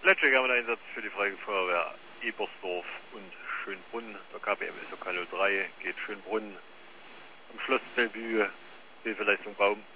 Einsatz für die Freiwillige Feuerwehr Ebersdorf und Schönbrunn. Der KBM SOK 03 geht Schönbrunn am Schloss Bellevue, Hilfeleistung Baum.